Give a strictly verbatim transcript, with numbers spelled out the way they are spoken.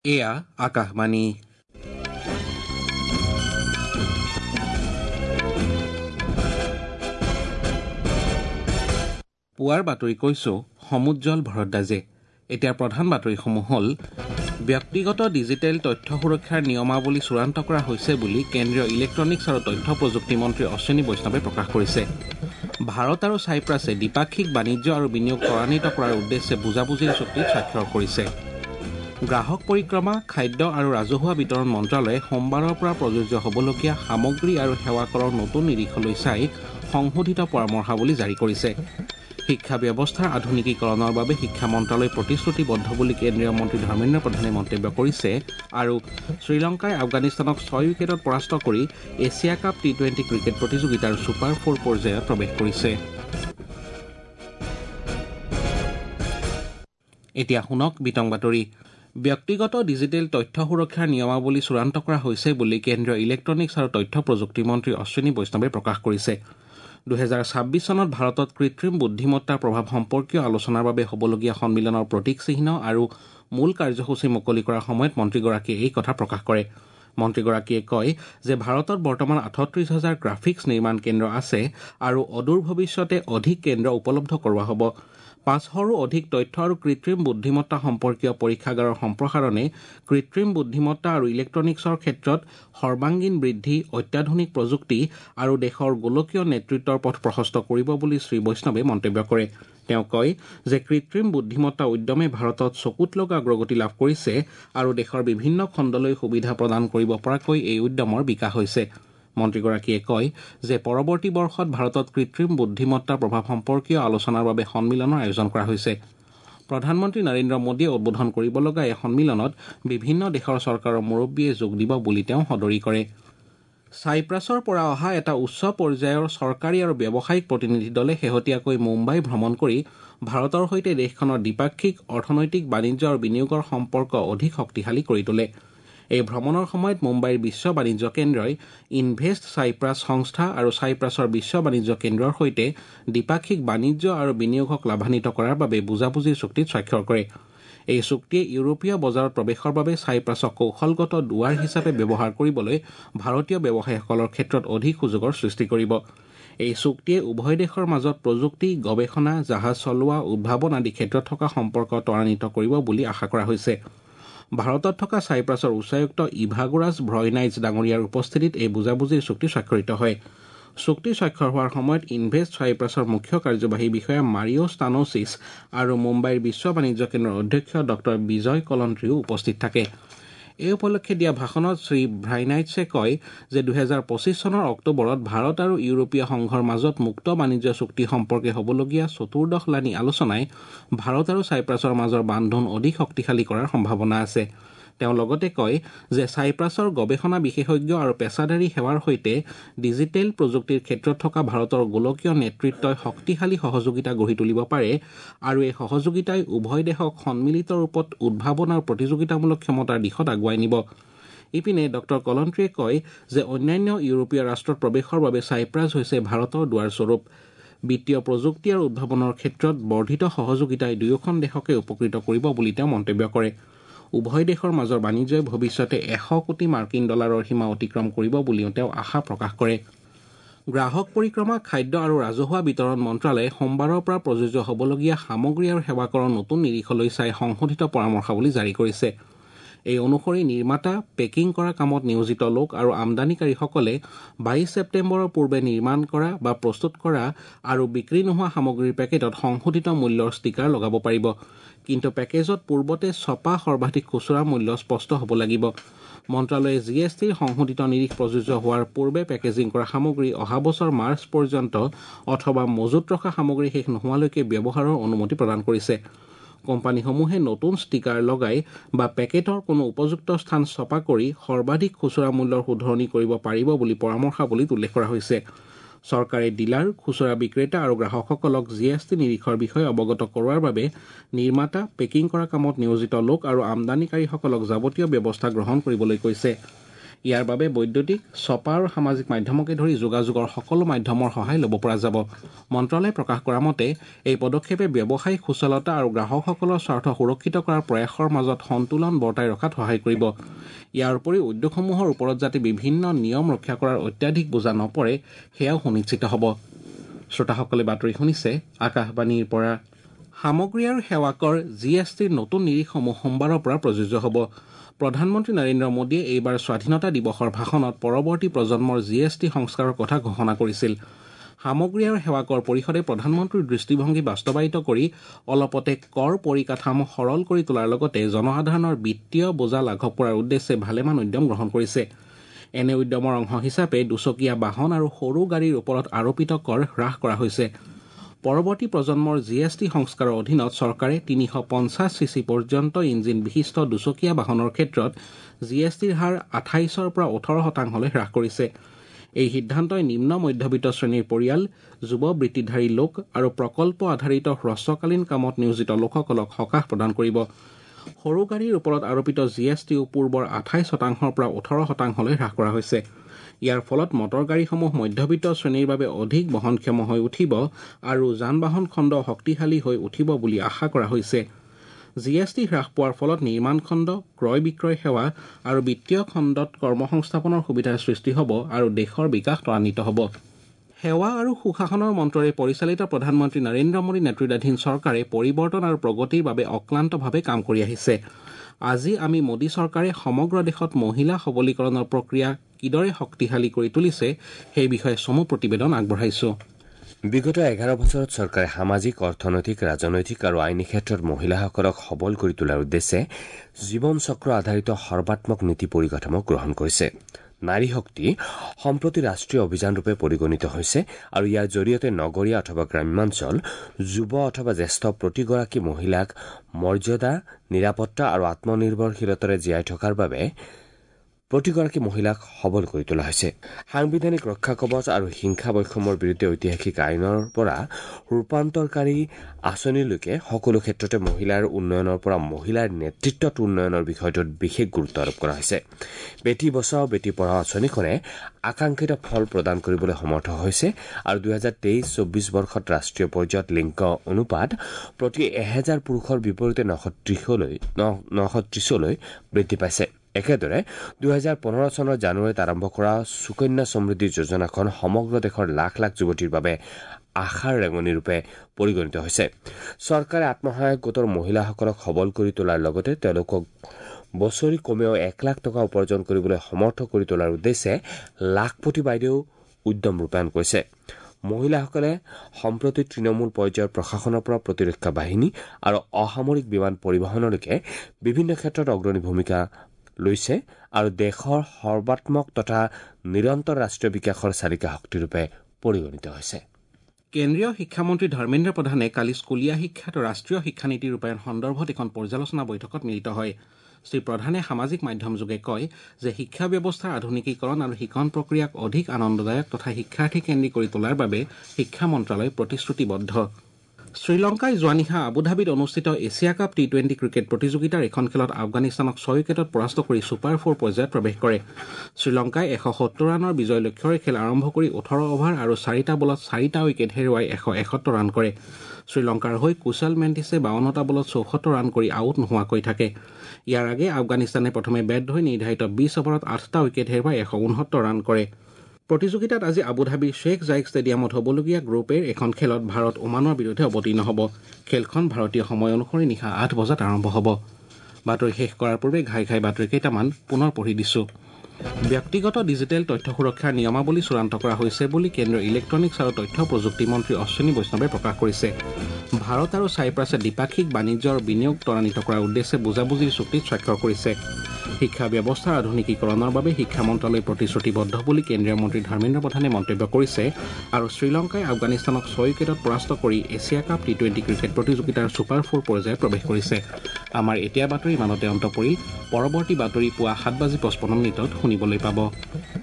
এয়া আকাশবাণী। পুৱাৰ বাতৰি কৈছো সমুজ্জ্বল ভৰদ্বাজে। এতিয়া প্ৰধান বাতৰিসমূহ হ'ল ব্যক্তিগত ডিজিটেল তথ্য সুৰক্ষাৰ নিয়মাৱলী চূড়ান্ত কৰা হৈছে বুলি কেন্দ্ৰীয় ইলেক্ট্ৰনিকছ আৰু তথ্য প্ৰযুক্তি মন্ত্ৰী অশ্বিনী বৈষ্ণৱে প্ৰকাশ কৰিছে। ভাৰত আৰু ছাইপ্ৰাছে দ্বিপাক্ষিক বাণিজ্য আৰু বিনিয়োগ ত্বৰান্বিত কৰাৰ উদ্দেশ্যে বুজাবুজিৰ চুক্তিত স্বাক্ষৰ কৰিছে। গ্ৰাহক পৰিক্ৰমা, খাদ্য আৰু ৰাজহুৱা বিতৰণ মন্ত্ৰালয়ে সোমবাৰৰ পৰা প্ৰযোজ্য হ'বলগীয়া সামগ্ৰী আৰু সেৱা কৰৰ নতুন নিৰিখলৈ চাই সংশোধিত পৰামৰ্শাৱলী জাৰি কৰিছে। শিক্ষা ব্যৱস্থাৰ আধুনিকীকৰণৰ বাবে শিক্ষা মন্ত্ৰালয় প্ৰতিশ্ৰুতিবদ্ধ বুলি কেন্দ্ৰীয় মন্ত্ৰী ধৰ্মেন্দ্ৰ প্ৰধানে মন্তব্য কৰিছে আৰু শ্ৰীলংকাই আফগানিস্তানক ছয় উইকেটত পৰাস্ত কৰি Asia cup T twenty cricket প্ৰতিযোগিতাৰ ছুপাৰ ফ'ৰ পৰ্যায়ত প্ৰৱেশ কৰিছে। এতিয়া শুনক বিতং বাতৰি। ব্যক্তিগত ডিজিটেল তথ্য সুৰক্ষাৰ নিয়মাৱলী চূড়ান্ত কৰা হৈছে বুলি কেন্দ্ৰীয় ইলেক্ট্ৰনিকছ আৰু তথ্য প্ৰযুক্তি মন্ত্ৰী অশ্বিনী বৈষ্ণৱে প্ৰকাশ কৰিছে। দুহেজাৰ ছাব্বিছ চনত ভাৰতত কৃত্ৰিম বুদ্ধিমত্তাৰ প্ৰভাৱ সম্পৰ্কীয় আলোচনাৰ বাবে হ'বলগীয়া সন্মিলনৰ প্ৰতীকচিহ্ন আৰু মূল কাৰ্যসূচী মুকলি কৰাৰ সময়ত মন্ত্ৰীগৰাকীয়ে এই কথা প্ৰকাশ কৰে। মন্ত্ৰীগৰাকীয়ে কয় যে ভাৰতত বৰ্তমান আঠত্ৰিশ হাজাৰ গ্ৰাফিক্স নিৰ্মাণ কেন্দ্ৰ আছে আৰু অদূৰ ভৱিষ্যতে অধিক কেন্দ্ৰ উপলব্ধ কৰোৱা হ'ব। পাঁচশৰো অধিক তথ্য আৰু কৃত্ৰিম বুদ্ধিমত্তা সম্পৰ্কীয় পৰীক্ষাগাৰৰ সম্প্ৰসাৰণে কৃত্ৰিম বুদ্ধিমত্তা আৰু ইলেক্ট্ৰনিকছৰ ক্ষেত্ৰত সৰ্বাংগীন বৃদ্ধি, অত্যাধুনিক প্ৰযুক্তি আৰু দেশৰ গোলকীয় নেতৃত্বৰ পথ প্ৰশস্ত কৰিব বুলি শ্ৰীবৈষ্ণৱে মন্তব্য কৰে। তেওঁ কয় যে কৃত্ৰিম বুদ্ধিমত্তা উদ্যমে ভাৰতত চকুত লগা অগ্ৰগতি লাভ কৰিছে আৰু দেশৰ বিভিন্ন খণ্ডলৈ সুবিধা প্ৰদান কৰিব পৰাকৈ এই উদ্যমৰ বিকাশ হৈছে। মন্ত্ৰীগৰাকীয়ে কয় যে পৰৱৰ্তী বৰ্ষত ভাৰতত কৃত্ৰিম বুদ্ধিমত্তাৰ প্ৰভাৱ সম্পৰ্কীয় আলোচনাৰ বাবে সন্মিলনৰ আয়োজন কৰা হৈছে। প্ৰধানমন্ত্ৰী নৰেন্দ্ৰ মোদীয়ে উদ্বোধন কৰিব লগা এই সন্মিলনত বিভিন্ন দেশৰ চৰকাৰৰ মুৰব্বীয়ে যোগ দিব বুলি তেওঁ সদৰি কৰে। ছাইপ্ৰাছৰ পৰা অহা এটা উচ্চ পৰ্যায়ৰ চৰকাৰী আৰু ব্যৱসায়িক প্ৰতিনিধি দলে শেহতীয়াকৈ মুম্বাই ভ্ৰমণ কৰি ভাৰতৰ সৈতে দেশখনৰ দ্বিপাক্ষিক অৰ্থনৈতিক বাণিজ্য আৰু বিনিয়োগৰ সম্পৰ্ক অধিক শক্তিশালী কৰি তোলে। এই ভ্ৰমণৰ সময়ত মুম্বাইৰ বিশ্ব বাণিজ্য কেন্দ্ৰই ইনভেষ্ট ছাইপ্ৰাছ সংস্থা আৰু ছাইপ্ৰাছৰ বিশ্ব বাণিজ্য কেন্দ্ৰৰ সৈতে দ্বিপাক্ষিক বাণিজ্য আৰু বিনিয়োগক লাভান্বিত কৰাৰ বাবে বুজাবুজিৰ চুক্তিত স্বাক্ষৰ কৰে। এই চুক্তিয়ে ইউৰোপীয় বজাৰত প্ৰৱেশৰ বাবে ছাইপ্ৰাছক কৌশলগত দুৱাৰ হিচাপে ব্যৱহাৰ কৰিবলৈ ভাৰতীয় ব্যৱসায়ীসকলৰ ক্ষেত্ৰত অধিক সুযোগৰ সৃষ্টি কৰিব। এই চুক্তিয়ে উভয় দেশৰ মাজত প্ৰযুক্তি, গৱেষণা, জাহাজ চলোৱা, উদ্ভাৱন আদি ক্ষেত্ৰত থকা সম্পৰ্ক ত্বৰান্বিত কৰিব বুলি আশা কৰা হৈছে। ভাৰতত থকা ছাইপ্ৰাছৰ উচ্চায়ুক্ত ইভাগোৰাছ ভ্ৰইনাইটছ ডাঙৰীয়াৰ উপস্থিতিত এই বুজাবুজিৰ চুক্তি স্বাক্ষৰিত হয়। চুক্তি স্বাক্ষৰ হোৱাৰ সময়ত ইনভেষ্ট ছাইপ্ৰাছৰ মুখ্য কাৰ্যবাহী বিষয়া মাৰিঅ ষ্টানোচিছ আৰু মুম্বাইৰ বিশ্ব বাণিজ্য কেন্দ্ৰৰ অধ্যক্ষ ডক্টৰ বিজয় কলন্ত্ৰীও উপস্থিত থাকে। এই উপলক্ষে দিয়া ভাষণত শ্ৰী ভ্ৰাইনাইটছে কয় যে দুহেজাৰ পঁচিছ চনৰ অক্টোবৰত ভাৰত আৰু ইউৰোপীয় সংঘৰ মাজত মুক্ত বাণিজ্য চুক্তি সম্পৰ্কে হ'বলগীয়া চতুৰ্দশলানি আলোচনাই ভাৰত আৰু ছাইপ্ৰাছৰ মাজৰ বান্ধোন অধিক শক্তিশালী কৰাৰ সম্ভাৱনা আছে। তেওঁ লগতে কয় যে ছাইপ্ৰাছৰ গৱেষণা বিশেষজ্ঞ আৰু পেছাদাৰী সেৱাৰ সৈতে ডিজিটেল প্ৰযুক্তিৰ ক্ষেত্ৰত থকা ভাৰতৰ গোলকীয় নেতৃত্বই শক্তিশালী সহযোগিতা গঢ়ি তুলিব পাৰে আৰু এই সহযোগিতাই উভয় দেশক সন্মিলিত ৰূপত উদ্ভাৱন আৰু প্ৰতিযোগিতামূলক ক্ষমতাৰ দিশত আগুৱাই নিব। ইপিনে ডক্টৰ কলন্ত্ৰীয়ে কয় যে অন্যান্য ইউৰোপীয় ৰাষ্ট্ৰত প্ৰৱেশৰ বাবে ছাইপ্ৰাছ হৈছে ভাৰতৰ দুৱাৰস্বৰূপ। বিত্তীয় প্ৰযুক্তি আৰু উদ্ভাৱনৰ ক্ষেত্ৰত বৰ্ধিত সহযোগিতাই দুয়োখন দেশকে উপকৃত কৰিব বুলি তেওঁ মন্তব্য কৰে। উভয় দেশৰ মাজৰ বাণিজ্যই ভৱিষ্যতে এশ কোটি মাৰ্কিন ডলাৰৰ সীমা অতিক্ৰম কৰিব বুলিও তেওঁ আশা প্ৰকাশ কৰে। গ্ৰাহক পৰিক্ৰমা, খাদ্য আৰু ৰাজহুৱা বিতৰণ মন্ত্ৰালয়ে সোমবাৰৰ পৰা প্ৰযোজ্য হ'বলগীয়া সামগ্ৰী আৰু সেৱা কৰৰ নতুন নিৰিখলৈ চাই সংশোধিত পৰামৰ্শাৱলী জাৰি কৰিছে। এই অনুসৰি নিৰ্মাতা, পেকিং কৰা কামত নিয়োজিত লোক আৰু আমদানিকাৰীসকলে বাইছ ছেপ্টেম্বৰৰ পূৰ্বে নিৰ্মাণ কৰা বা প্ৰস্তুত কৰা আৰু বিক্ৰী নোহোৱা সামগ্ৰীৰ পেকেটত সংশোধিত মূল্যৰ ষ্টিকাৰ লগাব পাৰিব। কিন্তু পেকেজত পূৰ্বতে ছপা সৰ্বাধিক খুচুৰা মূল্য স্পষ্ট হ'ব লাগিব। মন্ত্ৰালয়ে জি এছ টিৰ সংশোধিত নিৰিখ প্ৰযোজ্য হোৱাৰ পূৰ্বে পেকেজিং কৰা সামগ্ৰী অহা বছৰ মাৰ্চ পৰ্যন্ত অথবা মজুত ৰখা সামগ্ৰী শেষ নোহোৱালৈকে ব্যৱহাৰৰ অনুমতি প্ৰদান কৰিছে। কোম্পানীসমূহে নতুন ষ্টিকাৰ লগাই বা পেকেটৰ কোনো উপযুক্ত স্থান ছপা কৰি সৰ্বাধিক খুচুৰা মূল্যৰ শুধৰণি কৰিব পাৰিব বুলি পৰামৰ্শাৱলীত উল্লেখ কৰা হৈছে। চৰকাৰে ডিলাৰ, খুচুৰা বিক্ৰেতা আৰু গ্ৰাহকসকলক জি এছ টি নিৰীখৰ বিষয়ে অৱগত কৰোৱাৰ বাবে নিৰ্মাতা, পেকিং কৰা কামত নিয়োজিত লোক আৰু আমদানিকাৰীসকলক যাৱতীয় ব্যৱস্থা গ্ৰহণ কৰিবলৈ কৈছে। ইয়াৰ বাবে বৈদ্যুতিক ছপা আৰু সামাজিক মাধ্যমকে ধৰি যোগাযোগৰ সকলো মাধ্যমৰ সহায় ল'ব পৰা যাব। মন্ত্ৰালয়ে প্ৰকাশ কৰা মতে এই পদক্ষেপে ব্যৱসায়িক সুচলতা আৰু গ্ৰাহকসকলৰ স্বাৰ্থ সুৰক্ষিত কৰাৰ প্ৰয়াসৰ মাজত সন্তুলন বৰ্তাই ৰখাত সহায় কৰিব। ইয়াৰ উপৰিও উদ্যোগসমূহৰ ওপৰত যাতে বিভিন্ন নিয়ম ৰক্ষা কৰাৰ অত্যাধিক বোজা নপৰে সেয়াও সুনিশ্চিত হ'ব। শ্ৰোতাসকলে বাতৰি শুনিছে আকাশবাণীৰ পৰা। সামগ্ৰী আৰু সেৱা কৰ জি এছ টিৰ নতুন নিৰীখসমূহ সোমবাৰৰ পৰা প্ৰযোজ্য হ'ব। প্ৰধানমন্ত্ৰী নৰেন্দ্ৰ মোদীয়ে এইবাৰ স্বাধীনতা দিৱসৰ ভাষণত পৰৱৰ্তী প্ৰজন্মৰ জি এছ টি সংস্কাৰৰ কথা ঘোষণা কৰিছিল। সামগ্ৰী আৰু সেৱা কৰ পৰিষদে প্ৰধানমন্ত্ৰীৰ দৃষ্টিভংগী বাস্তৱায়িত কৰি অলপতে কৰ পৰিকাঠামো সৰল কৰি তোলাৰ লগতে জনসাধাৰণৰ বিত্তীয় বোজা লাঘৱ কৰাৰ উদ্দেশ্যে ভালেমান উদ্যম গ্ৰহণ কৰিছে। এনে উদ্যমৰ অংশ হিচাপে দুচকীয়া বাহন আৰু সৰু গাড়ীৰ ওপৰত আৰোপিত কৰ হ্ৰাস কৰা হৈছে। পৰৱৰ্তী প্ৰজন্মৰ জি এছ টি সংস্কাৰৰ অধীনত চৰকাৰে তিনিশ পঞ্চাছ চি চি পৰ্যন্ত ইঞ্জিন বিশিষ্ট দুচকীয়া বাহনৰ ক্ষেত্ৰত জি এছ টিৰ হাৰ আঠাইছৰ পৰা ওঠৰ শতাংশলৈ হ্ৰাস কৰিছে। এই সিদ্ধান্তই নিম্ন মধ্যবিত্ত শ্ৰেণীৰ পৰিয়াল, যুৱ বৃত্তিধাৰী লোক আৰু প্ৰকল্প আধাৰিত হ্ৰস্বকালীন কামত নিয়োজিত লোকসকলক সকাহ প্ৰদান কৰিব। সৰু গাড়ীৰ ওপৰত আৰোপিত জি এছ টিও পূৰ্বৰ আঠাইছ শতাংশৰ পৰা ওঠৰ শতাংশলৈ হ্ৰাস কৰা হৈছে। ইয়াৰ ফলত মটৰ গাড়ীসমূহ মধ্যবিত্ত শ্ৰেণীৰ বাবে অধিক বহনক্ষম হৈ উঠিব আৰু যান বাহন খণ্ড শক্তিশালী হৈ উঠিব বুলি আশা কৰা হৈছে। জি এছ টি হ্ৰাস পোৱাৰ ফলত নিৰ্মাণ খণ্ড, ক্ৰয় বিক্ৰয় সেৱা আৰু বিত্তীয় খণ্ডত কৰ্মসংস্থাপনৰ সুবিধাৰ সৃষ্টি হ'ব আৰু দেশৰ বিকাশ ত্বৰান্বিত হ'ব। সেৱা আৰু সুশাসনৰ মন্ত্ৰৰে পৰিচালিত প্ৰধানমন্ত্ৰী নৰেন্দ্ৰ মোদী নেতৃত্বাধীন চৰকাৰে পৰিৱৰ্তন আৰু প্ৰগতিৰ বাবে অক্লান্তভাৱে কাম কৰি আহিছে। আজি আমি মোদী চৰকাৰে সমগ্ৰ দেশত মহিলা সবলীকৰণৰ প্ৰক্ৰিয়া কিদৰে শক্তিশালী কৰি তুলিছে সেই বিষয়ে চমু প্ৰতিবেদন আগবঢ়াইছো। বিগত এঘাৰ বছৰত চৰকাৰে সামাজিক, অৰ্থনৈতিক, ৰাজনৈতিক আৰু আইনী ক্ষেত্ৰত মহিলাসকলক সবল কৰি তোলাৰ উদ্দেশ্যে জীৱন চক্ৰ আধাৰিত সৰ্বাত্মক নীতি পৰিকাঠামো গ্ৰহণ কৰিছে। নাৰী শক্তি সম্প্ৰতি ৰাষ্ট্ৰীয় অভিযানৰূপে পৰিগণিত হৈছে আৰু ইয়াৰ জৰিয়তে নগৰীয়া অথবা গ্ৰাম্যাঞ্চল, যুৱ অথবা জ্যেষ্ঠ প্ৰতিগৰাকী মহিলাক মৰ্যাদা, নিৰাপত্তা আৰু আত্মনিৰ্ভৰশীলতাৰে জীয়াই থকাৰ বাবে প্ৰতিগৰাকী মহিলাক সবল কৰি তোলা হৈছে। সাংবিধানিক ৰক্ষা কবচ আৰু হিংসা বৈষম্যৰ বিৰুদ্ধে ঐতিহাসিক আইনৰ পৰা ৰূপান্তৰকাৰী আঁচনিলৈকে সকলো ক্ষেত্ৰতে মহিলাৰ উন্নয়নৰ পৰা মহিলাৰ নেতৃত্বত উন্নয়নৰ বিষয়টোত বিশেষ গুৰুত্ব আৰোপ কৰা হৈছে। বেটী বচাও বেটী পঢ়াও আঁচনিখনে আকাংক্ষিত ফল প্ৰদান কৰিবলৈ সমৰ্থ হৈছে আৰু দুহেজাৰ তেইছ চৌব্বিছ বৰ্ষত ৰাষ্ট্ৰীয় পৰ্যায়ত লিংগ অনুপাত প্ৰতি এহেজাৰ পুৰুষৰ বিপৰীতে নশ ত্ৰিশলৈ নশ ত্ৰিশলৈ বৃদ্ধি পাইছে। একেদৰে দুহেজাৰ পোন্ধৰ চনৰ জানুৱাৰীত আৰম্ভ কৰা সুকন্যা সমৃদ্ধি যোজনাখন সমগ্ৰ দেশৰ লাখ লাখ যুৱতীৰ বাবে আশাৰ ৰেঙনিৰূপে পৰিগণিত হৈছে। চৰকাৰে আত্মসহায়ক গোটৰ মহিলাসকলক সবল কৰি তোলাৰ লগতে তেওঁলোকক বছৰি কমেও এক লাখ টকা উপাৰ্জন কৰিবলৈ সমৰ্থ কৰি তোলাৰ উদ্দেশ্যে লাখপতি বাইদেউ উদ্যম ৰূপায়ণ কৰিছে। মহিলাসকলে সম্প্ৰতি তৃণমূল পৰ্যায়ৰ প্ৰশাসনৰ পৰা প্ৰতিৰক্ষা বাহিনী আৰু অসামৰিক বিমান পৰিবহণলৈকে বিভিন্ন ক্ষেত্ৰত অগ্ৰণী ভূমিকা লৈছে আৰু দেশৰ সৰ্বাত্মক তথা নিৰন্তৰ ৰাষ্ট্ৰীয় বিকাশৰ চালিকা শক্তিৰূপে পৰিগণিত হৈছে। কেন্দ্ৰীয় শিক্ষামন্ত্ৰী ধৰ্মেন্দ্ৰ প্ৰধানে কালি স্কুলীয়া শিক্ষাত ৰাষ্ট্ৰীয় শিক্ষানীতি ৰূপায়ণ সন্দৰ্ভত এখন পৰ্যালোচনা বৈঠকত মিলিত হয়। শ্ৰীপ্ৰধানে সামাজিক মাধ্যম যোগে কয় যে শিক্ষা ব্যৱস্থাৰ আধুনিকীকৰণ আৰু শিক্ষণ প্ৰক্ৰিয়াক অধিক আনন্দদায়ক তথা শিক্ষাৰ্থীকেন্দ্ৰিক কৰি তোলাৰ বাবে শিক্ষা মন্ত্ৰালয় প্ৰতিশ্ৰুতিবদ্ধ। শ্ৰীলংকাই যোৱা নিশা আবুধাবিত অনুষ্ঠিত Asia cup T twenty cricket প্ৰতিযোগিতাৰ এখন খেলত আফগানিস্তানক ছয় উইকেটত পৰাস্ত কৰি ছুপাৰ ফ'ৰ পৰ্যায়ত প্ৰৱেশ কৰে। শ্ৰীলংকাই এশ সত্তৰ ৰানৰ বিজয় লক্ষ্যৰে খেল আৰম্ভ কৰি ওঠৰ অভাৰ আৰু চাৰিটা বলত চাৰিটা উইকেট হেৰুৱাই এশ এসত্তৰ ৰান কৰে। শ্ৰীলংকাৰ হৈ কুশল মেণ্টিছে বাৱন্নটা বলত চৌসত্তৰ ৰান কৰি আউট নোহোৱাকৈ থাকে। ইয়াৰ আগে আফগানিস্তানে প্ৰথমে বেট ধৰি নিৰ্ধাৰিত বিছ অভাৰত আঠটা উইকেট হেৰুৱাই এশ ঊনসত্তৰ ৰান কৰে। প্ৰতিযোগিতাত আজি আবুধাবিৰ শ্বেখ জায়েদ ষ্টেডিয়ামত হ'বলগীয়া গ্ৰুপ এৰ এখন খেলত ভাৰত ওমানৰ বিৰুদ্ধে অৱতীৰ্ণ হ'ব। খেলখন ভাৰতীয় সময় অনুসৰি নিশা আঠ বজাত আৰম্ভ হ'ব। বাতৰি শেষ কৰাৰ পূৰ্বে ঘাই ঘাই বাতৰি কেইটামান পুনৰ পঢ়ি দিছো। ব্যক্তিগত ডিজিটেল তথ্য সুৰক্ষাৰ নিয়মাৱলী চূড়ান্ত কৰা হৈছে বুলি কেন্দ্ৰীয় ইলেক্ট্ৰনিকছ আৰু তথ্য প্ৰযুক্তি মন্ত্ৰী অশ্বিনী বৈষ্ণৱে প্ৰকাশ কৰিছে। ভাৰত আৰু ছাইপ্ৰাছে দ্বিপাক্ষিক বাণিজ্য আৰু বিনিয়োগ ত্বৰান্বিত কৰাৰ উদ্দেশ্যে বুজাবুজিৰ চুক্তিত স্বাক্ষৰ কৰিছে। শিক্ষা ব্যৱস্থাৰ আধুনিকীকৰণৰ বাবে শিক্ষা মন্ত্ৰালয় প্ৰতিশ্ৰুতিবদ্ধ বুলি কেন্দ্ৰীয় মন্ত্ৰী ধৰ্মেন্দ্ৰ প্ৰধানে মন্তব্য কৰিছে আৰু শ্ৰীলংকাই আফগানিস্তানক ছয় উইকেটত পৰাস্ত কৰি Asia cup T twenty cricket প্ৰতিযোগিতাৰ ছুপাৰ ফ'ৰ পৰ্যায়ত প্ৰৱেশ কৰিছে। আমাৰ এতিয়া বাতৰি ইমানতে অন্ত পৰিল। পৰৱৰ্তী বাতৰি পুৱা সাত বাজি পঁচপন্ন মিনিটত শুনিবলৈ পাব।